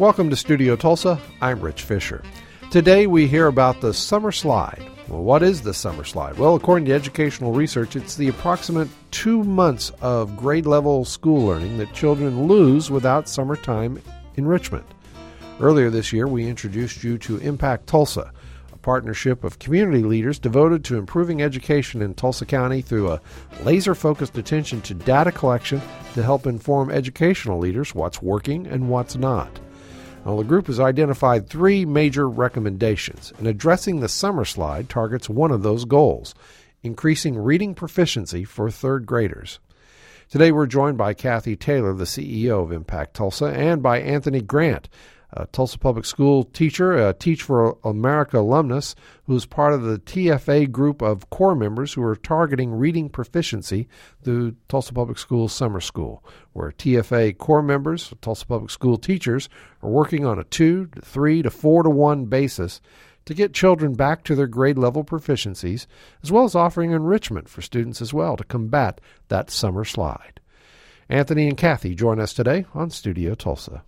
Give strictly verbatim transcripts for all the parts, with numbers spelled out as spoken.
Welcome to Studio Tulsa. I'm Rich Fisher. Today we hear about the summer slide. Well, what is the summer slide? Well, according to educational research, it's the approximate two months of grade-level school learning that children lose without summertime enrichment. Earlier this year, we introduced you to Impact Tulsa, a partnership of community leaders devoted to improving education in Tulsa County through a laser-focused attention to data collection to help inform educational leaders what's working and what's not. Well, the group has identified three major recommendations, and addressing the summer slide targets one of those goals, increasing reading proficiency for third graders. Today we're joined by Kathy Taylor, the C E O of Impact Tulsa, and by Anthony Grant, a Tulsa Public School teacher, a Teach for America alumnus, who's part of the T F A group of core members who are targeting reading proficiency through Tulsa Public Schools Summer School, where T F A core members, Tulsa Public School teachers, are working on a two to three to four to one basis to get children back to their grade level proficiencies, as well as offering enrichment for students as well to combat that summer slide. Anthony and Kathy join us today on Studio Tulsa.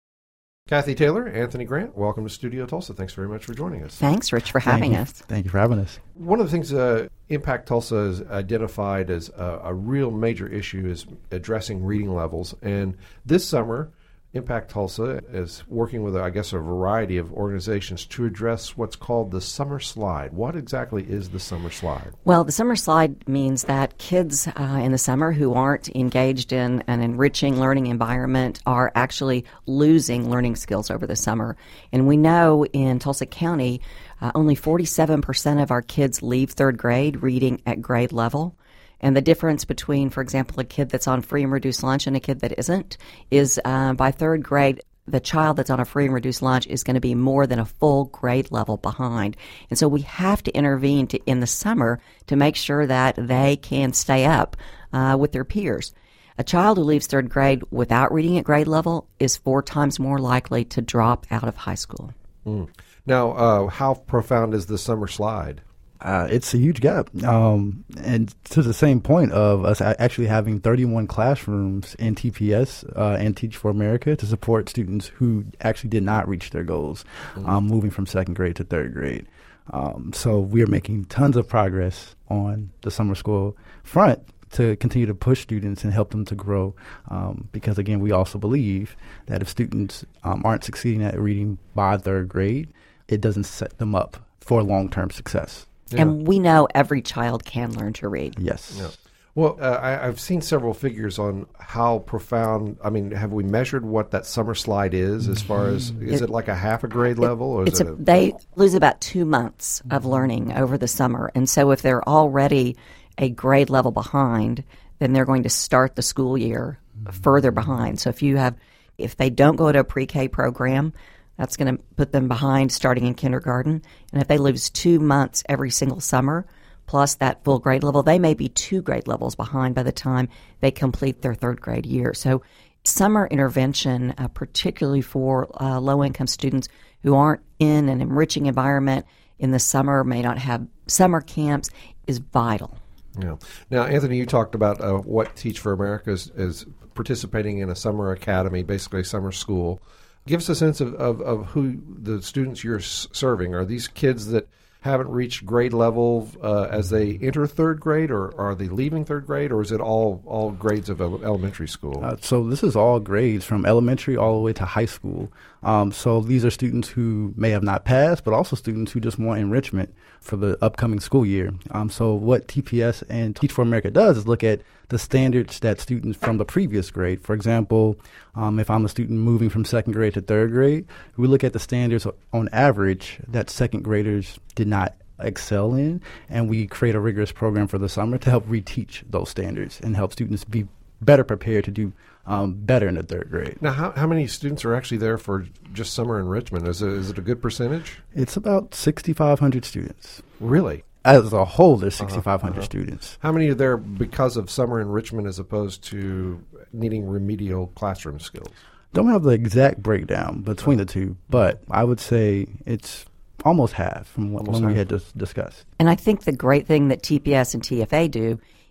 Kathy Taylor, Anthony Grant, welcome to Studio Tulsa. Thanks very much for joining us. Thanks, Rich, for having Thank us. Thank you for having us. One of the things uh, Impact Tulsa has identified as a, a real major issue is addressing reading levels. And this summer, Impact Tulsa is working with, I guess, a variety of organizations to address what's called the summer slide. What exactly is the summer slide? Well, the summer slide means that kids uh, in the summer who aren't engaged in an enriching learning environment are actually losing learning skills over the summer. And we know in Tulsa County, uh, only forty-seven percent of our kids leave third grade reading at grade level. And the difference between, for example, a kid that's on free and reduced lunch and a kid that isn't is uh, by third grade, the child that's on a free and reduced lunch is going to be more than a full grade level behind. And so we have to intervene to, in the summer to make sure that they can stay up uh, with their peers. A child who leaves third grade without reading at grade level is four times more likely to drop out of high school. Mm. Now, uh, how profound is the summer slide? Uh, it's a huge gap. Um, and to the same point of us actually having thirty-one classrooms in T P S uh, and Teach for America to support students who actually did not reach their goals, mm-hmm. um, moving from second grade to third grade. Um, so we are making tons of progress on the summer school front to continue to push students and help them to grow. Um, because, again, we also believe that if students um, aren't succeeding at reading by third grade, it doesn't set them up for long-term success. Yeah. And we know every child can learn to read. Yes. Yeah. Well, uh, I, I've seen several figures on how profound, I mean, have we measured what that summer slide is as far as, is it, it like a half a grade level? Or it's is a, it a, they lose about two months of learning over the summer. And so if they're already a grade level behind, then they're going to start the school year further behind. So if you have, if they don't go to a pre-K program, that's going to put them behind starting in kindergarten. And if they lose two months every single summer, plus that full grade level, they may be two grade levels behind by the time they complete their third grade year. So summer intervention, uh, particularly for uh, low-income students who aren't in an enriching environment in the summer, may not have summer camps, is vital. Yeah. Now, Anthony, you talked about uh, what Teach for America is, is participating in a summer academy, basically a summer school. Give us a sense of, of, of who the students you're s- serving. Are these kids that haven't reached grade level uh, as they enter third grade, or are they leaving third grade, or is it all, all grades of ele- elementary school? Uh, so this is all grades from elementary all the way to high school. Um, so these are students who may have not passed, but also students who just want enrichment for the upcoming school year. Um, so what T P S and Teach for America does is look at the standards that students from the previous grade. For example, um, if I'm a student moving from second grade to third grade, we look at the standards on average that second graders did not excel in, and we create a rigorous program for the summer to help reteach those standards and help students be better prepared to do um, better in the third grade. Now, how, how many students are actually there for just summer enrichment? Is it, is it a good percentage? It's about sixty-five hundred students. Really? As a whole, there's sixty-five hundred uh-huh, uh-huh. students. How many are there because of summer enrichment as opposed to needing remedial classroom skills? Don't have the exact breakdown between the two, but I would say it's almost half from what Almost when we half. had just discussed. And I think the great thing that T P S and T F A do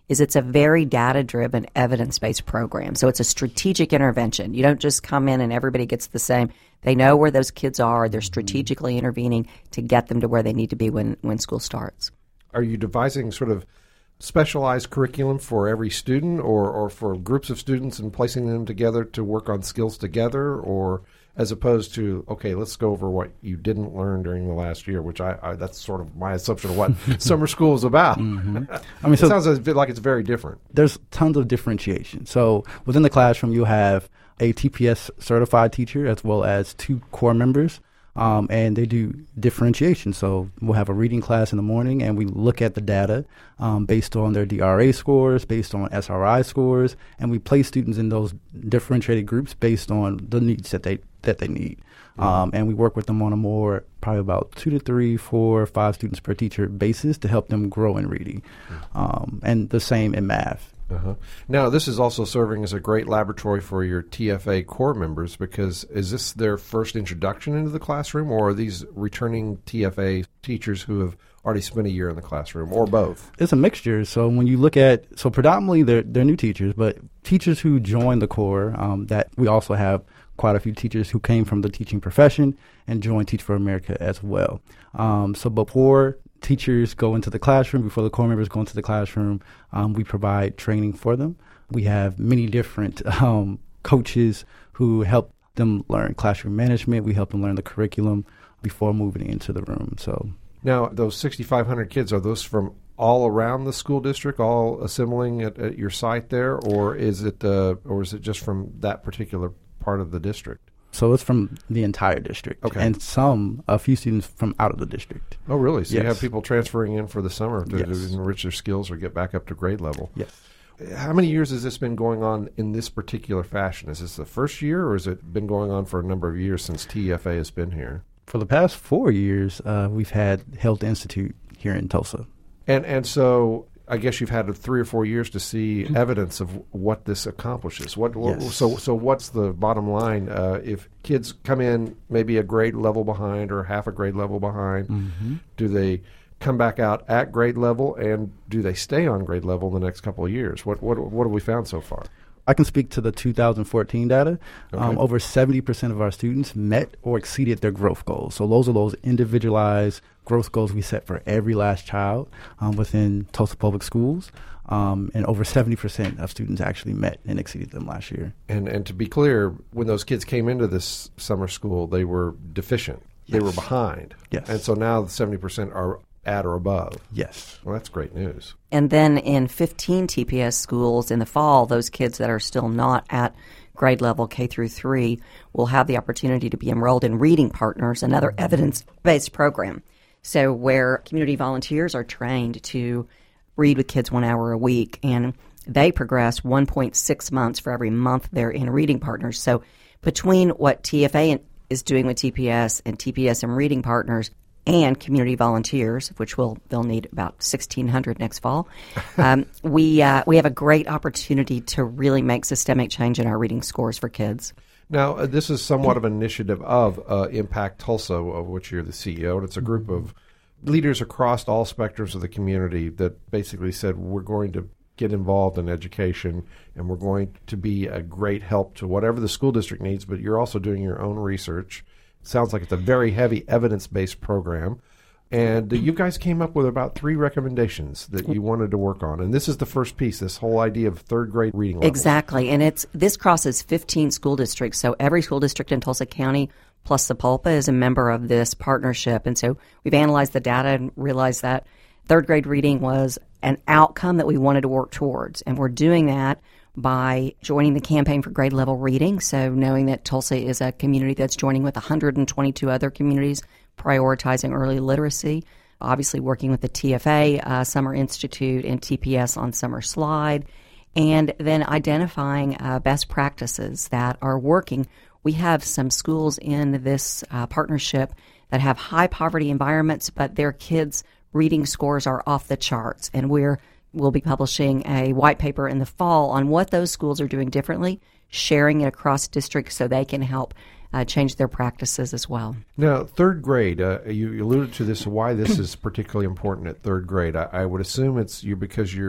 is it's a very data-driven, evidence-based program. So it's a strategic intervention. You don't just come in and everybody gets the same. They know where those kids are. They're strategically intervening to get them to where they need to be when, when school starts. Are you devising sort of specialized curriculum for every student or, or for groups of students and placing them together to work on skills together, or as opposed to, okay, let's go over what you didn't learn during the last year, which I, I that's sort of my assumption of what summer school is about. Mm-hmm. I mean, it so sounds a bit like it's very different. There's tons of differentiation. So within the classroom, you have a T P S certified teacher as well as two core members. Um, and they do differentiation. So we'll have a reading class in the morning, and we look at the data um, based on their D R A scores, based on S R I scores, and we place students in those differentiated groups based on the needs that they that they need. Mm-hmm. Um, and we work with them on a more, probably about two to three, four, five students per teacher basis to help them grow in reading. Mm-hmm. Um, and the same in math. Uh-huh. Now, this is also serving as a great laboratory for your T F A core members, because is this their first introduction into the classroom, or are these returning T F A teachers who have already spent a year in the classroom, or both? It's a mixture. So when you look at, so predominantly they're, they're new teachers, but teachers who join the core, um, that we also have quite a few teachers who came from the teaching profession and joined Teach for America as well. Um, so before teachers go into the classroom, before the core members go into the classroom, um, we provide training for them. We have many different um, coaches who help them learn classroom management. We help them learn the curriculum before moving into the room. So now, those sixty-five hundred kids, are those from all around the school district, all assembling at, at your site there, or is it uh, or is it just from that particular part of the district? So it's from the entire district, okay. And some, a few students from out of the district. Oh, really? So yes. You have people transferring in for the summer to, yes. to enrich their skills or get back up to grade level. Yes. How many years has this been going on in this particular fashion? Is this the first year, or has it been going on for a number of years since T F A has been here? For the past four years, uh, we've had Health Institute here in Tulsa. And and so I guess you've had three or four years to see evidence of what this accomplishes. What, what yes. so so what's the bottom line? Uh, if kids come in maybe a grade level behind or half a grade level behind, mm-hmm. do they come back out at grade level, and do they stay on grade level in the next couple of years? What what what have we found so far? I can speak to the two thousand fourteen data. Okay. Um, over seventy percent of our students met or exceeded their growth goals. So those are those individualized growth goals we set for every last child um, within Tulsa Public Schools. Um, and over seventy percent of students actually met and exceeded them last year. And and to be clear, when those kids came into this summer school, they were deficient. Yes. They were behind. Yes. And so now the seventy percent are at or above. Yes. Well, that's great news. And then in fifteen T P S schools in the fall, those kids that are still not at grade level K through three will have the opportunity to be enrolled in Reading Partners, another evidence-based program. So where community volunteers are trained to read with kids one hour a week, and they progress one point six months for every month they're in Reading Partners. So between what T F A is doing with T P S and T P S and Reading Partners and community volunteers, which will they'll need about sixteen hundred next fall, um, we uh, we have a great opportunity to really make systemic change in our reading scores for kids. Now, uh, this is somewhat of an initiative of uh, Impact Tulsa, of which you're the C E O, and it's a group of leaders across all spectrums of the community that basically said, we're going to get involved in education, and we're going to be a great help to whatever the school district needs, but you're also doing your own research. It sounds like it's a very heavy evidence-based program. And uh, you guys came up with about three recommendations that you wanted to work on. And this is the first piece, this whole idea of third grade reading levels. Exactly. And it's this crosses fifteen school districts. So every school district in Tulsa County plus Sapulpa is a member of this partnership. And so we've analyzed the data and realized that third grade reading was an outcome that we wanted to work towards. And we're doing that by joining the Campaign for Grade Level Reading. So knowing that Tulsa is a community that's joining with one hundred twenty-two other communities prioritizing early literacy, obviously working with the T F A uh, Summer Institute and T P S on Summer Slide, and then identifying uh, best practices that are working. We have some schools in this uh, partnership that have high poverty environments, but their kids' reading scores are off the charts, and we're we'll be publishing a white paper in the fall on what those schools are doing differently, sharing it across districts so they can help uh, change their practices as well. Now, third grade, uh, you, you alluded to this, why this is particularly important at third grade. I, I would assume it's you because you're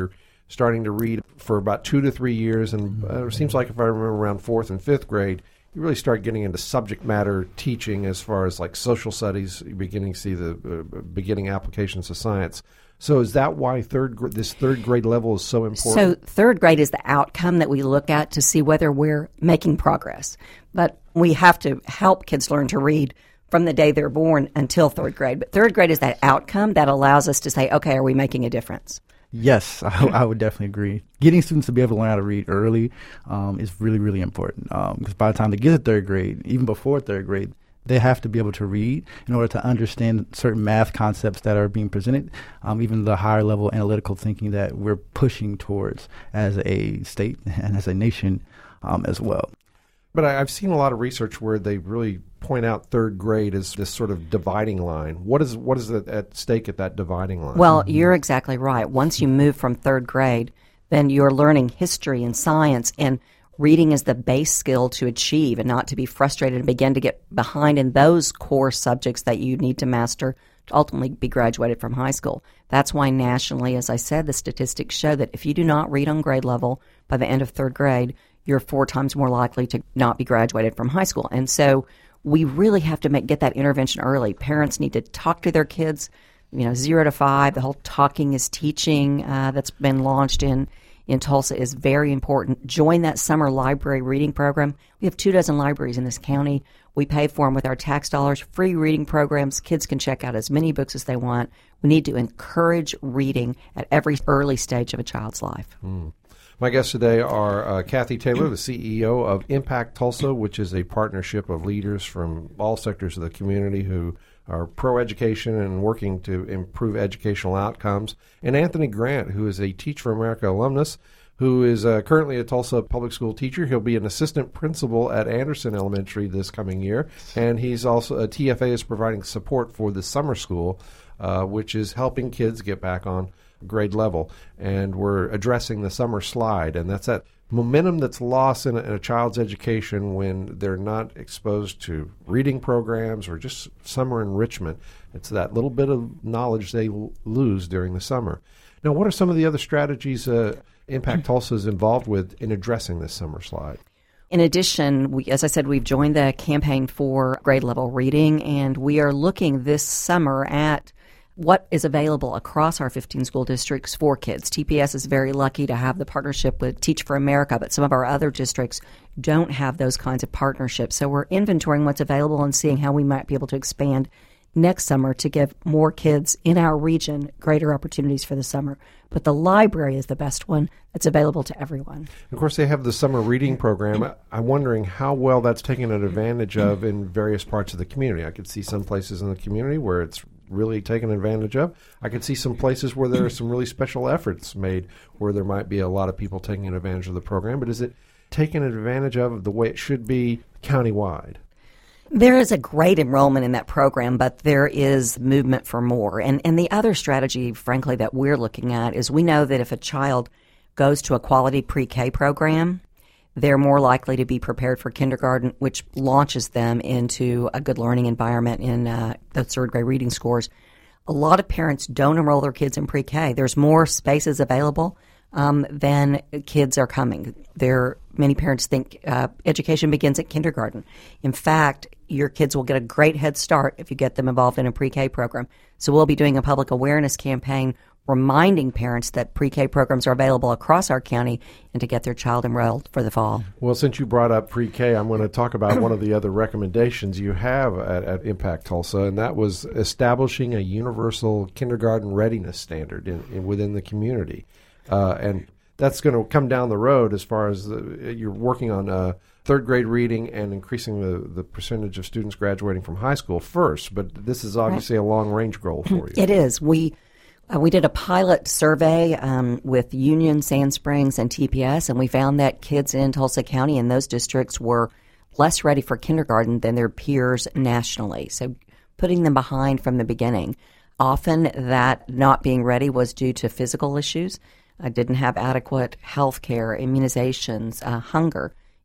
starting to read for about two to three years. And uh, it seems like if I remember around fourth and fifth grade, you really start getting into subject matter teaching as far as like social studies, you're beginning to see the uh, beginning applications of science. So is that why third gr- this third grade level is so important? So third grade is the outcome that we look at to see whether we're making progress. But we have to help kids learn to read from the day they're born until third grade. But third grade is that outcome that allows us to say, okay, are we making a difference? Yes, I, I would definitely agree. Getting students to be able to learn how to read early um, is really, really important. Because um, by the time they get to third grade, even before third grade, they have to be able to read in order to understand certain math concepts that are being presented, um, even the higher level analytical thinking that we're pushing towards as a state and as a nation um, as well. But I, I've seen a lot of research where they really point out third grade as this sort of dividing line. What is what is at, at stake at that dividing line? Well, mm-hmm. You're exactly right. Once you move from third grade, then you're learning history and science, and reading is the base skill to achieve and not to be frustrated and begin to get behind in those core subjects that you need to master to ultimately be graduated from high school. That's why nationally, as I said, the statistics show that if you do not read on grade level by the end of third grade, you're four times more likely to not be graduated from high school. And so we really have to make get that intervention early. Parents need to talk to their kids, you know, zero to five. The whole talking is teaching uh, that's been launched in in Tulsa is very important. Join that summer library reading program. We have two dozen libraries in this county. We pay for them with our tax dollars, free reading programs. Kids can check out as many books as they want. We need to encourage reading at every early stage of a child's life. Mm. My guests today are uh, Kathy Taylor, the C E O of Impact Tulsa, which is a partnership of leaders from all sectors of the community who are pro-education and working to improve educational outcomes, and Anthony Grant, who is a Teach for America alumnus, who is uh, currently a Tulsa public school teacher. He'll be an assistant principal at Anderson Elementary this coming year, and he's also, a T F A is providing support for the summer school, uh, which is helping kids get back on grade level. And we're addressing the summer slide, and that's that momentum that's lost in a, in a child's education when they're not exposed to reading programs or just summer enrichment. It's that little bit of knowledge they l- lose during the summer. Now, what are some of the other strategies uh, Impact Tulsa is involved with in addressing this summer slide? In addition, we, as I said, we've joined the campaign for grade level reading, and we are looking this summer at what is available across our fifteen school districts for kids. T P S is very lucky to have the partnership with Teach for America, but some of our other districts don't have those kinds of partnerships. So we're inventorying what's available and seeing how we might be able to expand next summer to give more kids in our region greater opportunities for the summer. But the library is the best one that's available to everyone. Of course, they have the summer reading program. I'm wondering how well that's taken advantage of in various parts of the community. I could see some places in the community where it's really taken advantage of. I could see some places where there are some really special efforts made where there might be a lot of people taking advantage of the program. But is it taken advantage of the way it should be countywide? There is a great enrollment in that program, but there is movement for more. And and the other strategy, frankly, that we're looking at is we know that if a child goes to a quality pre-K program, they're more likely to be prepared for kindergarten, which launches them into a good learning environment in uh, the third grade reading scores. A lot of parents don't enroll their kids in pre-K. There's more spaces available um, than kids are coming. There, many parents think uh, education begins at kindergarten. In fact, your kids will get a great head start if you get them involved in a pre-K program. So we'll be doing a public awareness campaign reminding parents that pre-K programs are available across our county and to get their child enrolled for the fall. Well, since you brought up pre-K, I'm going to talk about one of the other recommendations you have at, at Impact Tulsa, and that was establishing a universal kindergarten readiness standard in, in, within the community. Uh, and that's going to come down the road as far as the, you're working on uh, third grade reading and increasing the, the percentage of students graduating from high school first. But this is obviously a long-range goal for you. It is. We Uh, we did a pilot survey um, with Union, Sand Springs, and T P S, and we found that kids in Tulsa County in those districts were less ready for kindergarten than their peers nationally. So putting them behind from the beginning. Often that not being ready was due to physical issues. I didn't have adequate health care, immunizations, uh, hunger.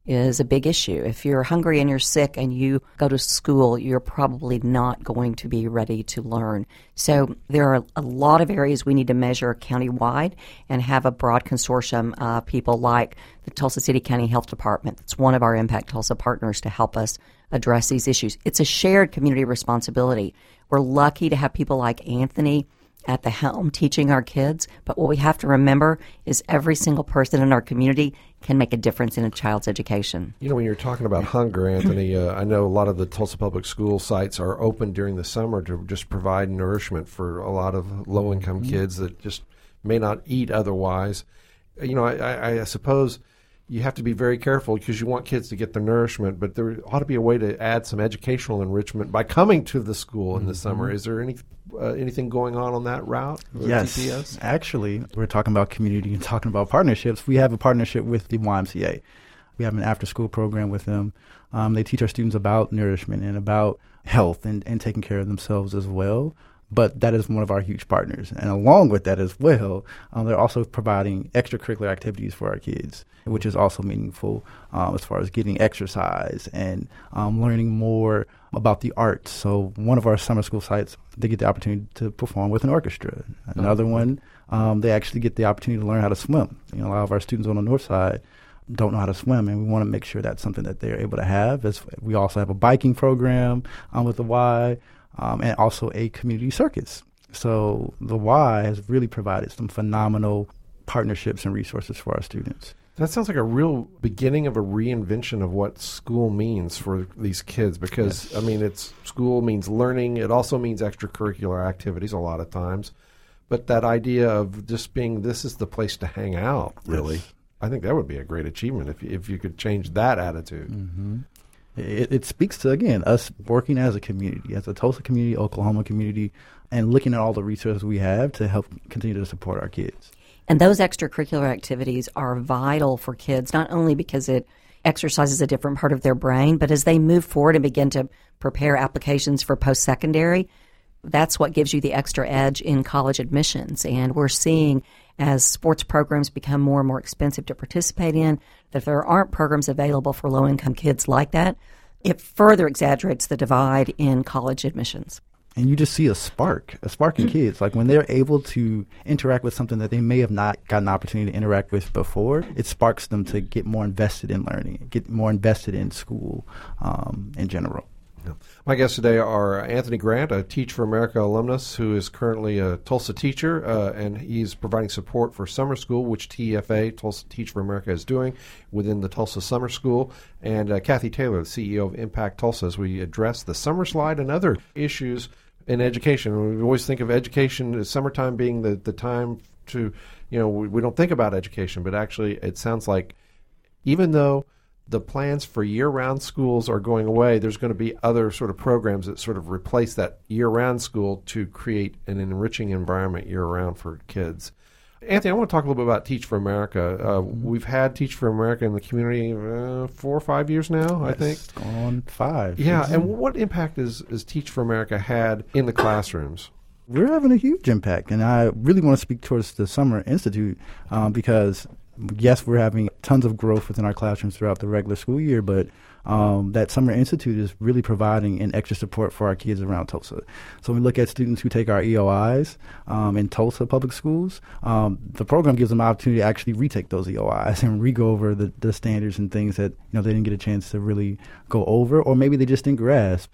is a big issue. If you're hungry and you're sick and you go to school, you're probably not going to be ready to learn. So there are a lot of areas we need to measure countywide and have a broad consortium of people like the Tulsa City County Health Department. It's one of our Impact Tulsa partners to help us address these issues. It's a shared community responsibility. We're lucky to have people like Anthony at the helm teaching our kids, but what we have to remember is every single person in our community can make a difference in a child's education. You know, when you're talking about hunger, Anthony, uh, I know a lot of the Tulsa Public School sites are open during the summer to just provide nourishment for a lot of low-income mm-hmm. kids that just may not eat otherwise. You know, I, I, I suppose you have to be very careful because you want kids to get their nourishment, but there ought to be a way to add some educational enrichment by coming to the school in mm-hmm. the summer. Is there any uh, anything going on on that route? Yes. T P S? Actually, we're talking about community and talking about partnerships. We have a partnership with the Y M C A. We have an after-school program with them. Um, they teach our students about nourishment and about health and, and taking care of themselves as well. But that is one of our huge partners. And along with that as well, um, they're also providing extracurricular activities for our kids, which is also meaningful um, as far as getting exercise and um, learning more about the arts. So one of our summer school sites, they get the opportunity to perform with an orchestra. Another mm-hmm. one, um, they actually get the opportunity to learn how to swim. You know, a lot of our students on the north side don't know how to swim, and we want to make sure that's something that they're able to have. As we also have a biking program um, with the Y. Um, and also a community circus. So the Y has really provided some phenomenal partnerships and resources for our students. That sounds like a real beginning of a reinvention of what school means for these kids because, yes. I mean, it's school means learning. It also means extracurricular activities a lot of times. But that idea of just being this is the place to hang out, really, yes. I think that would be a great achievement if, if you could change that attitude. Mm-hmm. It, it speaks to, again, us working as a community, as a Tulsa community, Oklahoma community, and looking at all the resources we have to help continue to support our kids. And those extracurricular activities are vital for kids, not only because it exercises a different part of their brain, but as they move forward and begin to prepare applications for post-secondary, that's what gives you the extra edge in college admissions. And we're seeing as sports programs become more and more expensive to participate in, that if there aren't programs available for low-income kids like that, it further exaggerates the divide in college admissions. And you just see a spark, a spark in kids. Like when they're able to interact with something that they may have not gotten an opportunity to interact with before, it sparks them to get more invested in learning, get more invested in school um, in general. Yeah. My guests today are Anthony Grant, a Teach for America alumnus who is currently a Tulsa teacher, uh, and he's providing support for summer school, which T F A, Tulsa Teach for America, is doing within the Tulsa Summer School, and uh, Kathy Taylor, the C E O of Impact Tulsa, as we address the summer slide and other issues in education. We always think of education as summertime being the, the time to, you know, we, we don't think about education, but actually it sounds like even though the plans for year-round schools are going away, there's going to be other sort of programs that sort of replace that year-round school to create an enriching environment year-round for kids. Anthony, I want to talk a little bit about Teach for America. Uh, we've had Teach for America in the community uh, four or five years now, yes, I think. It's going on five. Yeah, and what impact has, has Teach for America had in the classrooms? We're having a huge impact, and I really want to speak towards the Summer Institute um, because yes, we're having tons of growth within our classrooms throughout the regular school year, but um, that Summer Institute is really providing an extra support for our kids around Tulsa. So when we look at students who take our E O Is um, in Tulsa public schools, um, the program gives them an opportunity to actually retake those E O Is and re-go over the, the standards and things that you know they didn't get a chance to really go over, or maybe they just didn't grasp.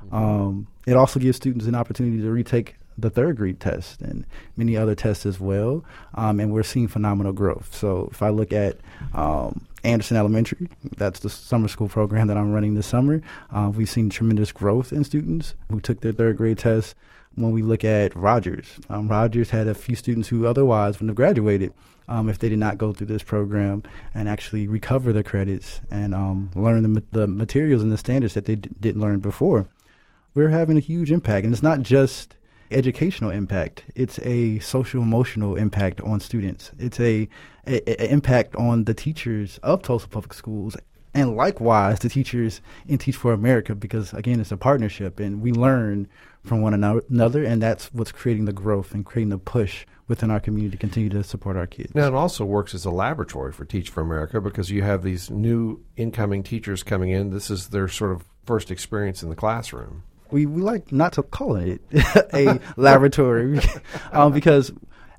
Um, it also gives students an opportunity to retake the third grade test and many other tests as well, um, and we're seeing phenomenal growth. So if I look at um, Anderson Elementary, that's the summer school program that I'm running this summer, uh, we've seen tremendous growth in students who took their third grade test. When we look at Rogers, um, Rogers had a few students who otherwise wouldn't have graduated um, if they did not go through this program and actually recover their credits and um, learn the, the materials and the standards that they d- didn't learn before. We're having a huge impact, and it's not just educational impact. It's a social emotional impact on students. It's a, a, a impact on the teachers of Tulsa Public Schools And likewise, the teachers in Teach for America, because, again, it's a partnership, and we learn from one another, and that's what's creating the growth and creating the push within our community to continue to support our kids. Now, it also works as a laboratory for Teach for America because you have these new incoming teachers coming in. This is their sort of first experience in the classroom. We, we like not to call it a laboratory um, because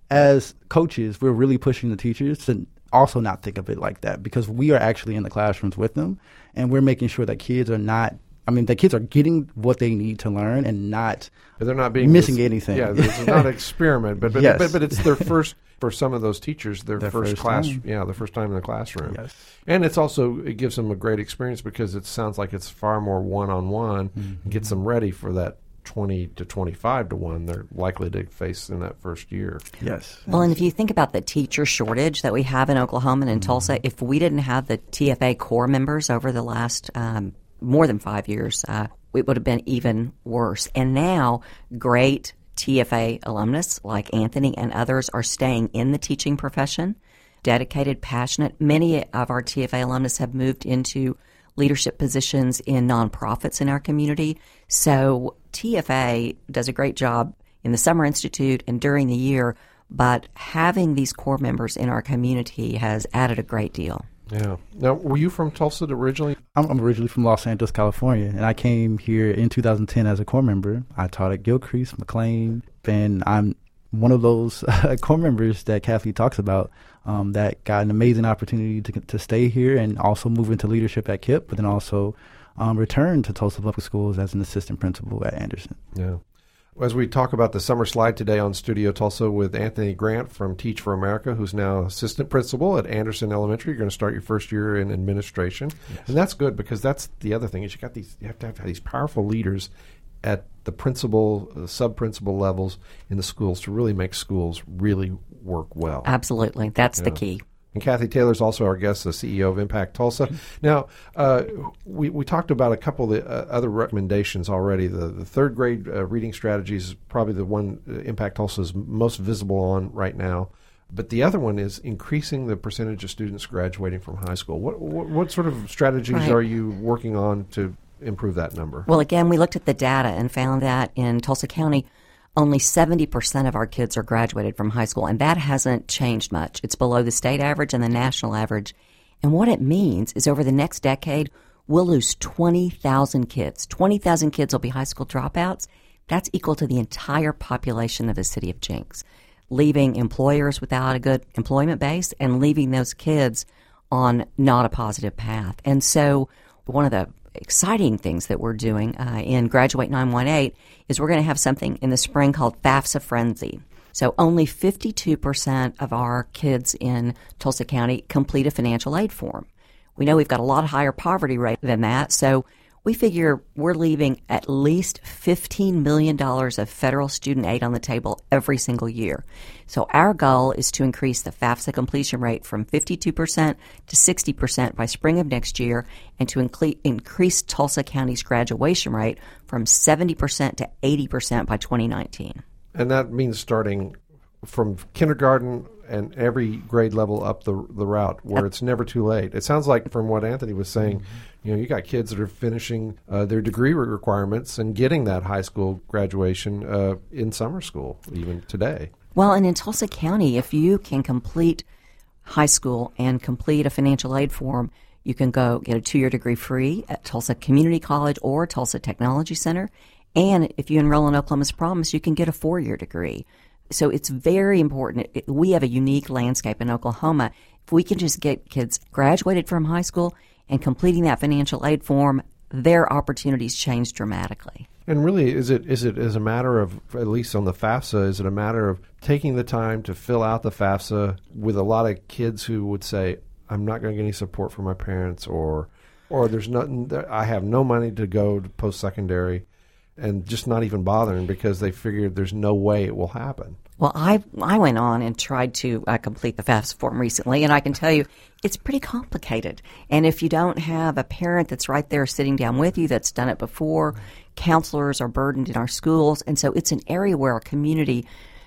as coaches, we're really pushing the teachers to also not think of it like that, because we are actually in the classrooms with them, and we're making sure that kids are not, I mean, the kids are getting what they need to learn and not but they're not being missing this, anything. Yeah, this is not an experiment, but but, Yes. but but it's their first, for some of those teachers, their, Their first, first class, time. yeah, their first time in the classroom. Yes. And it's also, it gives them a great experience because it sounds like it's far more one-on-one, Mm-hmm. gets them ready for that twenty to twenty-five to one they're likely to face in that first year. Yes. Well, and if you think about the teacher shortage that we have in Oklahoma and in Tulsa, if we didn't have the T F A core members over the last um, more than five years, uh, it would have been even worse. And now, great T F A alumnus like Anthony and others are staying in the teaching profession, dedicated, passionate. Many of our T F A alumnus have moved into leadership positions in nonprofits in our community. So T F A does a great job in the Summer Institute and during the year, but having these core members in our community has added a great deal. Yeah. Now, were you from Tulsa originally? I'm, I'm originally from Los Angeles, California, and I came here in two thousand ten as a core member. I taught at Gilcrease, McLean, and I'm one of those uh, core members that Kathy talks about um, that got an amazing opportunity to to stay here and also move into leadership at KIPP, but then also um, return to Tulsa Public Schools as an assistant principal at Anderson. Yeah. As we talk about the summer slide today on Studio Tulsa with Anthony Grant from Teach for America, who's now assistant principal at Anderson Elementary. You're going to start your first year in administration. Yes. And that's good because that's the other thing is you got these, you have to have these powerful leaders at the principal, uh, sub-principal levels in the schools to really make schools really work well. Absolutely. That's Yeah. the key. And Kathy Taylor's also our guest, the C E O of Impact Tulsa. Now, uh, we, we talked about a couple of the uh, other recommendations already. The, the third grade uh, reading strategy is probably the one uh, Impact Tulsa is most visible on right now. But the other one is increasing the percentage of students graduating from high school. What what, what sort of strategies Right. are you working on to improve that number? Well, again, we looked at the data and found that in Tulsa County, only seventy percent of our kids are graduated from high school, and that hasn't changed much. It's below the state average and the national average. And what it means is over the next decade, we'll lose twenty thousand kids. twenty thousand kids will be high school dropouts. That's equal to the entire population of the city of Jenks, leaving employers without a good employment base and leaving those kids on not a positive path. And so one of the exciting things that we're doing uh, in Graduate nine one eight is we're going to have something in the spring called FAFSA Frenzy. So only fifty-two percent of our kids in Tulsa County complete a financial aid form. We know we've got a lot higher poverty rate than that, so we figure we're leaving at least fifteen million dollars of federal student aid on the table every single year. So our goal is to increase the FAFSA completion rate from fifty-two percent to sixty percent by spring of next year, and to incre- increase Tulsa County's graduation rate from seventy percent to eighty percent by twenty nineteen. And that means starting from kindergarten and every grade level up the the route where it's never too late. It sounds like from what Anthony was saying, you know, you got kids that are finishing uh, their degree requirements and getting that high school graduation uh, in summer school even today. Well, and in Tulsa County, if you can complete high school and complete a financial aid form, you can go get a two-year degree free at Tulsa Community College or Tulsa Technology Center. And if you enroll in Oklahoma's Promise, you can get a four-year degree. So it's very important. It, we have a unique landscape in Oklahoma. If we can just get kids graduated from high school and completing that financial aid form, their opportunities change dramatically. And really, is it is it as a matter of, at least on the FAFSA, is it a matter of taking the time to fill out the FAFSA with a lot of kids who would say, I'm not going to get any support from my parents, or or there's nothing, I have no money to go to post-secondary, and just not even bothering because they figured there's no way it will happen? Well, I I went on and tried to uh, complete the FAFSA form recently, and I can tell you it's pretty complicated. And if you don't have a parent that's right there sitting down with you that's done it before, counselors are burdened in our schools, and so it's an area where our community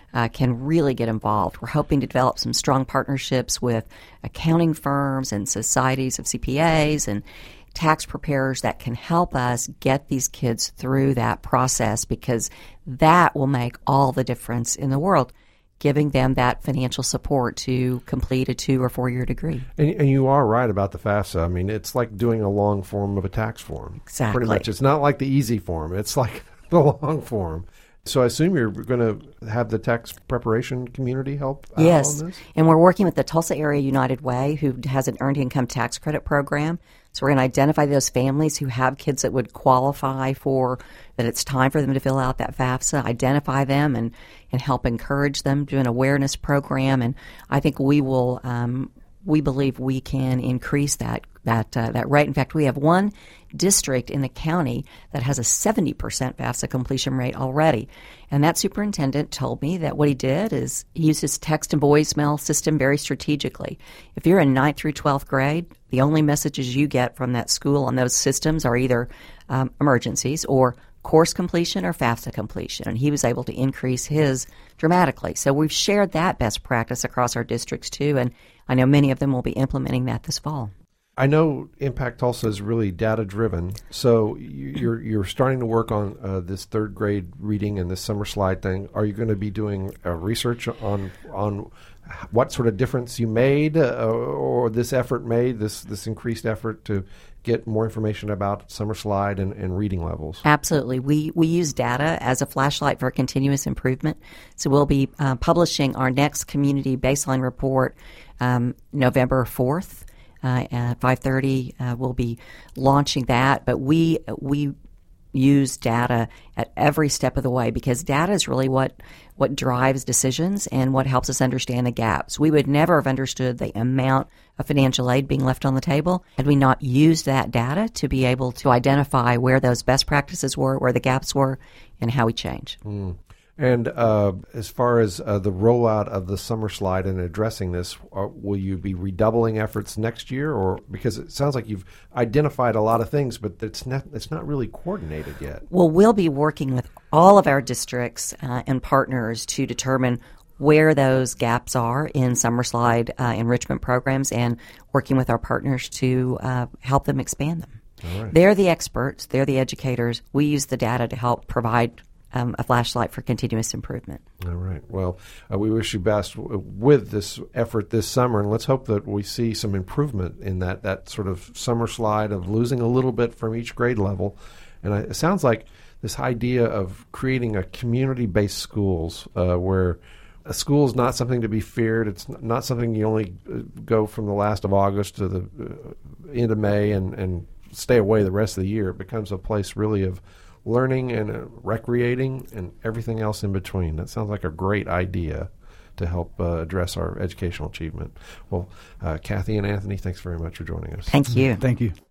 uh, can really get involved. We're hoping to develop some strong partnerships with accounting firms and societies of C P As and tax preparers that can help us get these kids through that process, because that will make all the difference in the world, giving them that financial support to complete a two or four-year degree. And, and you are right about the FAFSA. I mean, it's like doing a long form of a tax form. Exactly. Pretty much. It's not like the easy form. It's like the long form. So I assume you're going to have the tax preparation community help out yes. on this? And we're working with the Tulsa Area United Way, who has an earned income tax credit program. So we're going to identify those families who have kids that would qualify for, that it's time for them to fill out that FAFSA, identify them and, and help encourage them, do an awareness program. And I think we will, um, we believe we can increase that that uh, that rate. In fact, we have one district in the county that has a seventy percent FAFSA completion rate already. And that superintendent told me that what he did is he used his text and voicemail system very strategically. If you're in ninth through twelfth grade, the only messages you get from that school on those systems are either um, emergencies or course completion or FAFSA completion. And he was able to increase his dramatically. So we've shared that best practice across our districts too, and I know many of them will be implementing that this fall. I know Impact Tulsa is really data-driven, so you're you're starting to work on uh, this third grade reading and this summer slide thing. Are you going to be doing uh, research on on what sort of difference you made uh, or this effort made, this this increased effort to get more information about summer slide and, and reading levels? Absolutely. We we use data as a flashlight for continuous improvement. So we'll be uh, publishing our next community baseline report um, November fourth. Uh, at five thirty, uh, we'll be launching that. But we we use data at every step of the way, because data is really what what drives decisions and what helps us understand the gaps. We would never have understood the amount of financial aid being left on the table had we not used that data to be able to identify where those best practices were, where the gaps were, and how we change. Mm. And uh, as far as uh, the rollout of the summer slide and addressing this, uh, will you be redoubling efforts next year? Or because it sounds like you've identified a lot of things, but it's not it's not really coordinated yet. Well, we'll be working with all of our districts uh, and partners to determine where those gaps are in summer slide uh, enrichment programs, and working with our partners to uh, help them expand them. All right. They're the experts. They're the educators. We use the data to help provide Um, a flashlight for continuous improvement. All right. Well, uh, we wish you best w- with this effort this summer, and let's hope that we see some improvement in that, that sort of summer slide of losing a little bit from each grade level. And I, it sounds like this idea of creating a community-based schools uh, where a school is not something to be feared. It's not something you only uh, go from the last of August to the uh, end of May and, and stay away the rest of the year. It becomes a place really of learning and uh, recreating and everything else in between. That sounds like a great idea to help uh, address our educational achievement. Well, uh, Kathy and Anthony, thanks very much for joining us. Thank you. Thank you.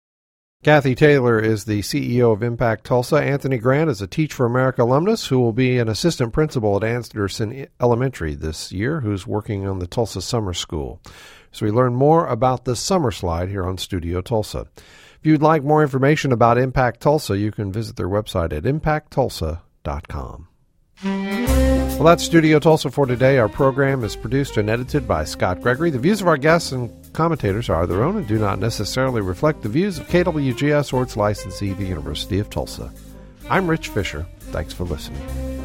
Kathy Taylor is the C E O of Impact Tulsa. Anthony Grant is a Teach for America alumnus who will be an assistant principal at Anderson Elementary this year, who's working on the Tulsa Summer School. So we learn more about the summer slide here on Studio Tulsa. If you'd like more information about Impact Tulsa, you can visit their website at impact tulsa dot com. Well, that's Studio Tulsa for today. Our program is produced and edited by Scott Gregory. The views of our guests and commentators are their own and do not necessarily reflect the views of K W G S or its licensee, the University of Tulsa. I'm Rich Fisher. Thanks for listening.